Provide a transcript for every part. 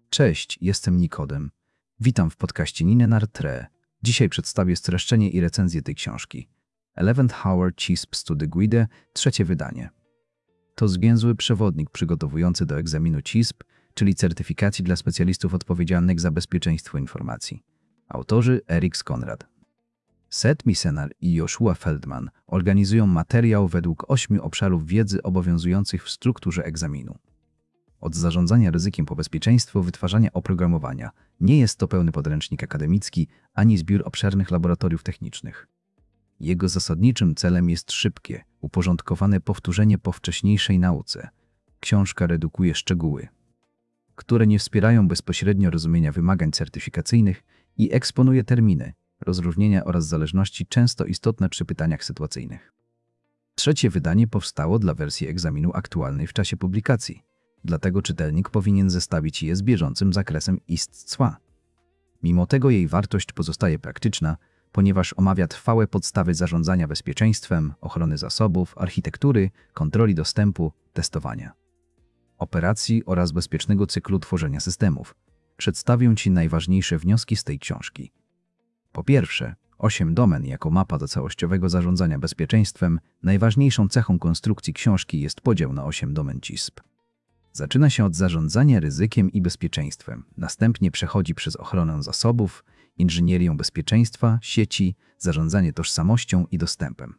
Cześć, jestem Nikodem. Witam w podcaście Ninenartre. Dzisiaj przedstawię streszczenie i recenzję tej książki. 11th Hour CISP to the Guide, trzecie wydanie. To zwięzły przewodnik przygotowujący do egzaminu CISP, czyli certyfikacji dla specjalistów odpowiedzialnych za bezpieczeństwo informacji. Autorzy Erik Conrad. Seth Misenar i Joshua Feldman organizują materiał według 8 obszarów wiedzy obowiązujących w strukturze egzaminu. Od zarządzania ryzykiem po bezpieczeństwo wytwarzania oprogramowania. Nie jest to pełny podręcznik akademicki, ani zbiór obszernych laboratoriów technicznych. Jego zasadniczym celem jest szybkie, uporządkowane powtórzenie po wcześniejszej nauce. Książka redukuje szczegóły, które nie wspierają bezpośrednio rozumienia wymagań certyfikacyjnych i eksponuje terminy, rozróżnienia oraz zależności często istotne przy pytaniach sytuacyjnych. Trzecie wydanie powstało dla wersji egzaminu aktualnej w czasie publikacji. Dlatego czytelnik powinien zestawić je z bieżącym zakresem ISTSWA. Mimo tego jej wartość pozostaje praktyczna, ponieważ omawia trwałe podstawy zarządzania bezpieczeństwem, ochrony zasobów, architektury, kontroli dostępu, testowania, operacji oraz bezpiecznego cyklu tworzenia systemów. Przedstawię Ci najważniejsze wnioski z tej książki. Po pierwsze, 8 domen jako mapa do całościowego zarządzania bezpieczeństwem. Najważniejszą cechą konstrukcji książki jest podział na 8 domen CISP. Zaczyna się od zarządzania ryzykiem i bezpieczeństwem, następnie przechodzi przez ochronę zasobów, inżynierię bezpieczeństwa, sieci, zarządzanie tożsamością i dostępem,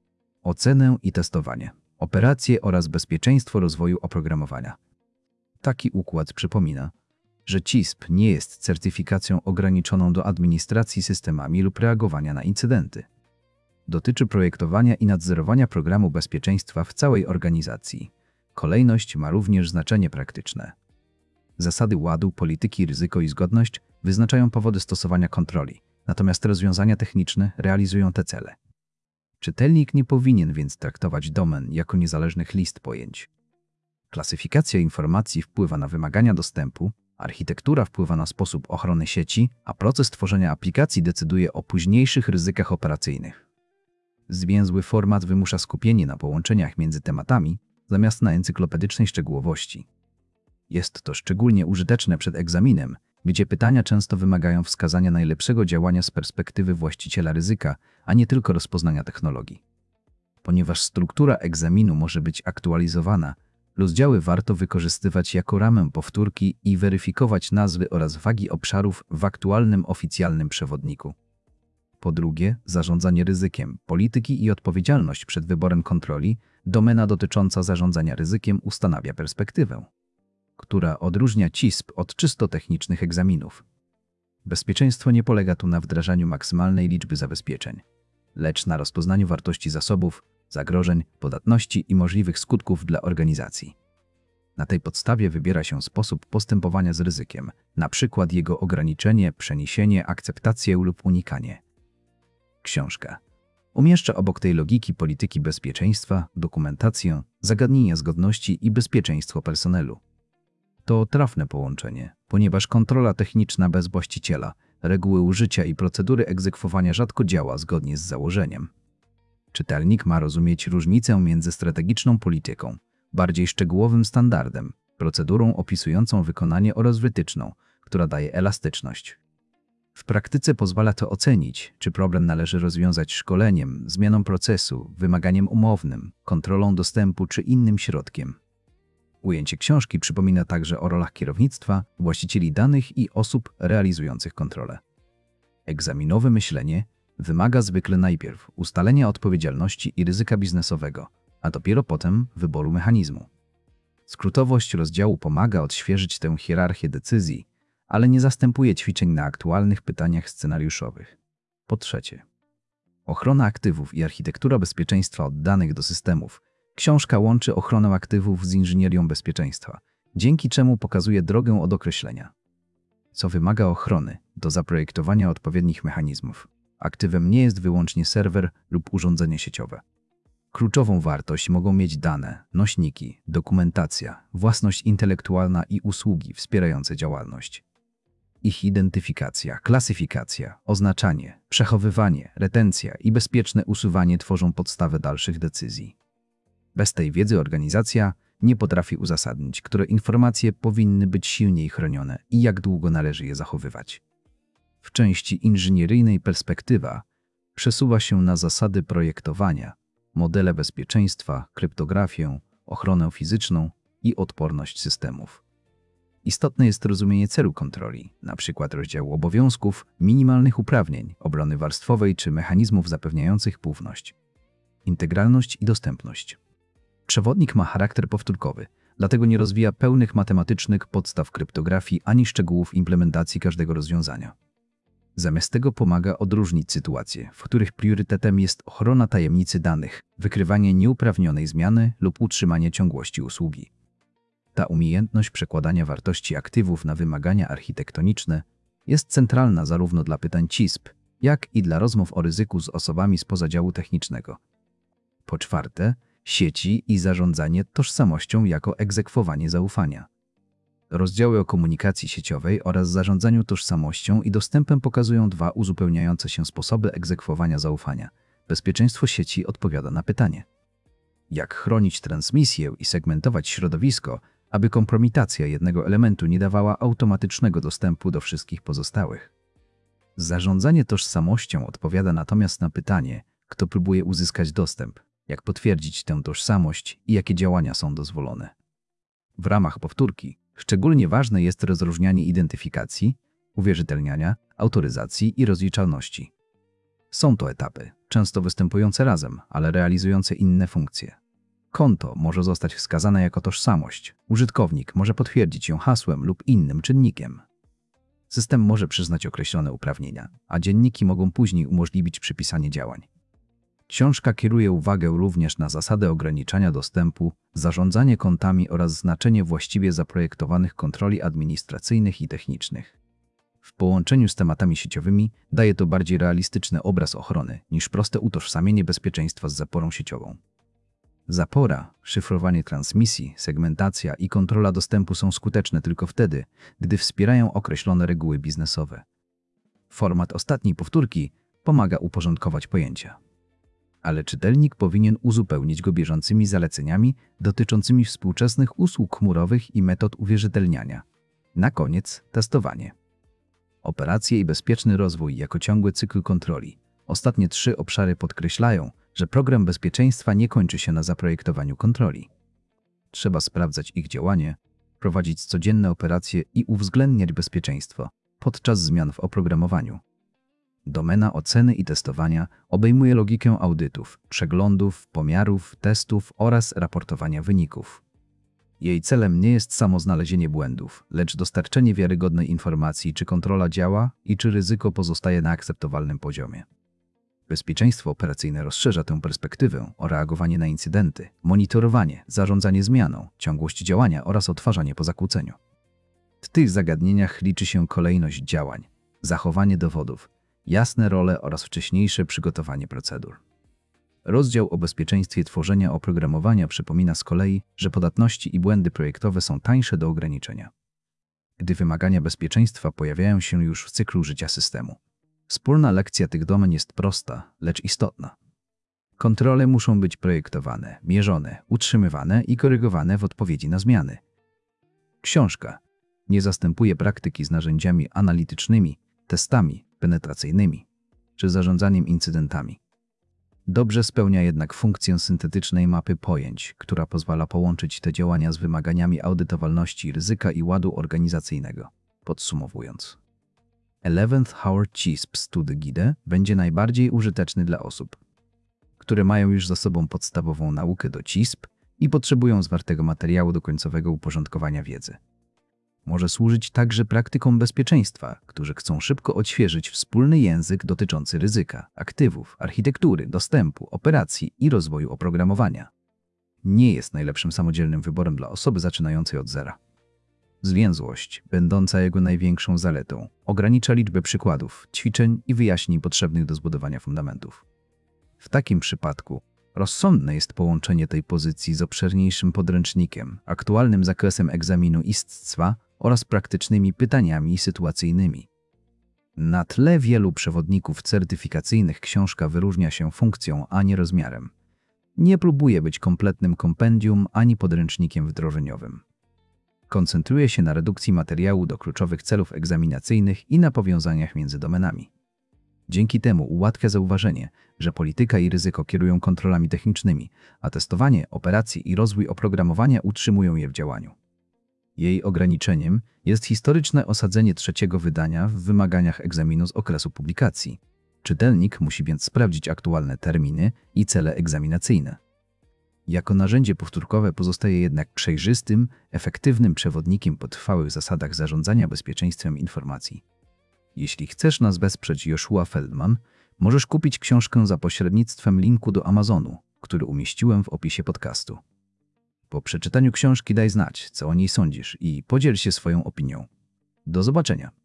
ocenę i testowanie, operacje oraz bezpieczeństwo rozwoju oprogramowania. Taki układ przypomina, że CISP nie jest certyfikacją ograniczoną do administracji systemami lub reagowania na incydenty. Dotyczy projektowania i nadzorowania programu bezpieczeństwa w całej organizacji. Kolejność ma również znaczenie praktyczne. Zasady ładu, polityki, ryzyko i zgodność wyznaczają powody stosowania kontroli, natomiast rozwiązania techniczne realizują te cele. Czytelnik nie powinien więc traktować domen jako niezależnych list pojęć. Klasyfikacja informacji wpływa na wymagania dostępu, architektura wpływa na sposób ochrony sieci, a proces tworzenia aplikacji decyduje o późniejszych ryzykach operacyjnych. Zwięzły format wymusza skupienie na połączeniach między tematami, zamiast na encyklopedycznej szczegółowości. Jest to szczególnie użyteczne przed egzaminem, gdzie pytania często wymagają wskazania najlepszego działania z perspektywy właściciela ryzyka, a nie tylko rozpoznania technologii. Ponieważ struktura egzaminu może być aktualizowana, rozdziały warto wykorzystywać jako ramę powtórki i weryfikować nazwy oraz wagi obszarów w aktualnym oficjalnym przewodniku. Po drugie, zarządzanie ryzykiem, polityki i odpowiedzialność przed wyborem kontroli. Domena dotycząca zarządzania ryzykiem ustanawia perspektywę, która odróżnia CISP od czysto technicznych egzaminów. Bezpieczeństwo nie polega tu na wdrażaniu maksymalnej liczby zabezpieczeń, lecz na rozpoznaniu wartości zasobów, zagrożeń, podatności i możliwych skutków dla organizacji. Na tej podstawie wybiera się sposób postępowania z ryzykiem, np. jego ograniczenie, przeniesienie, akceptację lub unikanie. Książka umieszcza obok tej logiki polityki bezpieczeństwa, dokumentację, zagadnienia zgodności i bezpieczeństwo personelu. To trafne połączenie, ponieważ kontrola techniczna bez właściciela, reguły użycia i procedury egzekwowania rzadko działa zgodnie z założeniem. Czytelnik ma rozumieć różnicę między strategiczną polityką, bardziej szczegółowym standardem, procedurą opisującą wykonanie oraz wytyczną, która daje elastyczność. W praktyce pozwala to ocenić, czy problem należy rozwiązać szkoleniem, zmianą procesu, wymaganiem umownym, kontrolą dostępu czy innym środkiem. Ujęcie książki przypomina także o rolach kierownictwa, właścicieli danych i osób realizujących kontrolę. Egzaminowe myślenie wymaga zwykle najpierw ustalenia odpowiedzialności i ryzyka biznesowego, a dopiero potem wyboru mechanizmu. Skrótowość rozdziału pomaga odświeżyć tę hierarchię decyzji, ale nie zastępuje ćwiczeń na aktualnych pytaniach scenariuszowych. Po trzecie, ochrona aktywów i architektura bezpieczeństwa od danych do systemów. Książka łączy ochronę aktywów z inżynierią bezpieczeństwa, dzięki czemu pokazuje drogę od określenia, co wymaga ochrony, do zaprojektowania odpowiednich mechanizmów. Aktywem nie jest wyłącznie serwer lub urządzenie sieciowe. Kluczową wartość mogą mieć dane, nośniki, dokumentacja, własność intelektualna i usługi wspierające działalność. Ich identyfikacja, klasyfikacja, oznaczanie, przechowywanie, retencja i bezpieczne usuwanie tworzą podstawę dalszych decyzji. Bez tej wiedzy organizacja, nie potrafi uzasadnić, które informacje powinny być silniej chronione i jak długo należy je zachowywać. W części inżynieryjnej perspektywa przesuwa się na zasady projektowania, modele bezpieczeństwa, kryptografię, ochronę fizyczną i odporność systemów. Istotne jest rozumienie celu kontroli, np. rozdziału obowiązków, minimalnych uprawnień, obrony warstwowej czy mechanizmów zapewniających półność, integralność i dostępność. Przewodnik ma charakter powtórkowy, dlatego nie rozwija pełnych matematycznych podstaw kryptografii ani szczegółów implementacji każdego rozwiązania. Zamiast tego pomaga odróżnić sytuacje, w których priorytetem jest ochrona tajemnicy danych, wykrywanie nieuprawnionej zmiany lub utrzymanie ciągłości usługi. Ta umiejętność przekładania wartości aktywów na wymagania architektoniczne jest centralna zarówno dla pytań CISP, jak i dla rozmów o ryzyku z osobami spoza działu technicznego. Po czwarte, sieci i zarządzanie tożsamością jako egzekwowanie zaufania. Rozdziały o komunikacji sieciowej oraz zarządzaniu tożsamością i dostępem pokazują dwa uzupełniające się sposoby egzekwowania zaufania. Bezpieczeństwo sieci odpowiada na pytanie: jak chronić transmisję i segmentować środowisko, aby kompromitacja jednego elementu nie dawała automatycznego dostępu do wszystkich pozostałych. Zarządzanie tożsamością odpowiada natomiast na pytanie, kto próbuje uzyskać dostęp, jak potwierdzić tę tożsamość i jakie działania są dozwolone. W ramach powtórki szczególnie ważne jest rozróżnianie identyfikacji, uwierzytelniania, autoryzacji i rozliczalności. Są to etapy, często występujące razem, ale realizujące inne funkcje. Konto może zostać wskazane jako tożsamość, użytkownik może potwierdzić ją hasłem lub innym czynnikiem. System może przyznać określone uprawnienia, a dzienniki mogą później umożliwić przypisanie działań. Książka kieruje uwagę również na zasady ograniczania dostępu, zarządzanie kontami oraz znaczenie właściwie zaprojektowanych kontroli administracyjnych i technicznych. W połączeniu z tematami sieciowymi daje to bardziej realistyczny obraz ochrony niż proste utożsamienie bezpieczeństwa z zaporą sieciową. Zapora, szyfrowanie transmisji, segmentacja i kontrola dostępu są skuteczne tylko wtedy, gdy wspierają określone reguły biznesowe. Format ostatniej powtórki pomaga uporządkować pojęcia. Ale czytelnik powinien uzupełnić go bieżącymi zaleceniami dotyczącymi współczesnych usług chmurowych i metod uwierzytelniania. Na koniec testowanie. Operacje i bezpieczny rozwój jako ciągły cykl kontroli. Ostatnie trzy obszary podkreślają, że program bezpieczeństwa nie kończy się na zaprojektowaniu kontroli. Trzeba sprawdzać ich działanie, prowadzić codzienne operacje i uwzględniać bezpieczeństwo podczas zmian w oprogramowaniu. Domena oceny i testowania obejmuje logikę audytów, przeglądów, pomiarów, testów oraz raportowania wyników. Jej celem nie jest samo znalezienie błędów, lecz dostarczenie wiarygodnej informacji, czy kontrola działa i czy ryzyko pozostaje na akceptowalnym poziomie. Bezpieczeństwo operacyjne rozszerza tę perspektywę o reagowanie na incydenty, monitorowanie, zarządzanie zmianą, ciągłość działania oraz odtwarzanie po zakłóceniu. W tych zagadnieniach liczy się kolejność działań, zachowanie dowodów, jasne role oraz wcześniejsze przygotowanie procedur. Rozdział o bezpieczeństwie tworzenia oprogramowania przypomina z kolei, że podatności i błędy projektowe są tańsze do ograniczenia, gdy wymagania bezpieczeństwa pojawiają się już w cyklu życia systemu. Wspólna lekcja tych domen jest prosta, lecz istotna. Kontrole muszą być projektowane, mierzone, utrzymywane i korygowane w odpowiedzi na zmiany. Książka nie zastępuje praktyki z narzędziami analitycznymi, testami penetracyjnymi czy zarządzaniem incydentami. Dobrze spełnia jednak funkcję syntetycznej mapy pojęć, która pozwala połączyć te działania z wymaganiami audytowalności ryzyka i ładu organizacyjnego. Podsumowując, 11th Hour CISP Study Guide będzie najbardziej użyteczny dla osób, które mają już za sobą podstawową naukę do CISP i potrzebują zwartego materiału do końcowego uporządkowania wiedzy. Może służyć także praktykom bezpieczeństwa, którzy chcą szybko odświeżyć wspólny język dotyczący ryzyka, aktywów, architektury, dostępu, operacji i rozwoju oprogramowania. Nie jest najlepszym samodzielnym wyborem dla osoby zaczynającej od zera. Zwięzłość, będąca jego największą zaletą, ogranicza liczbę przykładów, ćwiczeń i wyjaśnień potrzebnych do zbudowania fundamentów. W takim przypadku rozsądne jest połączenie tej pozycji z obszerniejszym podręcznikiem, aktualnym zakresem egzaminu ISTSWA oraz praktycznymi pytaniami sytuacyjnymi. Na tle wielu przewodników certyfikacyjnych książka wyróżnia się funkcją, a nie rozmiarem. nie próbuje być kompletnym kompendium ani podręcznikiem wdrożeniowym. Koncentruje się na redukcji materiału do kluczowych celów egzaminacyjnych i na powiązaniach między domenami. Dzięki temu ułatwia zauważenie, że polityka i ryzyko kierują kontrolami technicznymi, a testowanie, operacje i rozwój oprogramowania utrzymują je w działaniu. Jej ograniczeniem jest historyczne osadzenie trzeciego wydania w wymaganiach egzaminu z okresu publikacji. Czytelnik musi więc sprawdzić aktualne terminy i cele egzaminacyjne. Jako narzędzie powtórkowe pozostaje jednak przejrzystym, efektywnym przewodnikiem po trwałych zasadach zarządzania bezpieczeństwem informacji. Jeśli chcesz nas wesprzeć, Joshua Feldman, możesz kupić książkę za pośrednictwem linku do Amazonu, który umieściłem w opisie podcastu. Po przeczytaniu książki daj znać, co o niej sądzisz i podziel się swoją opinią. Do zobaczenia.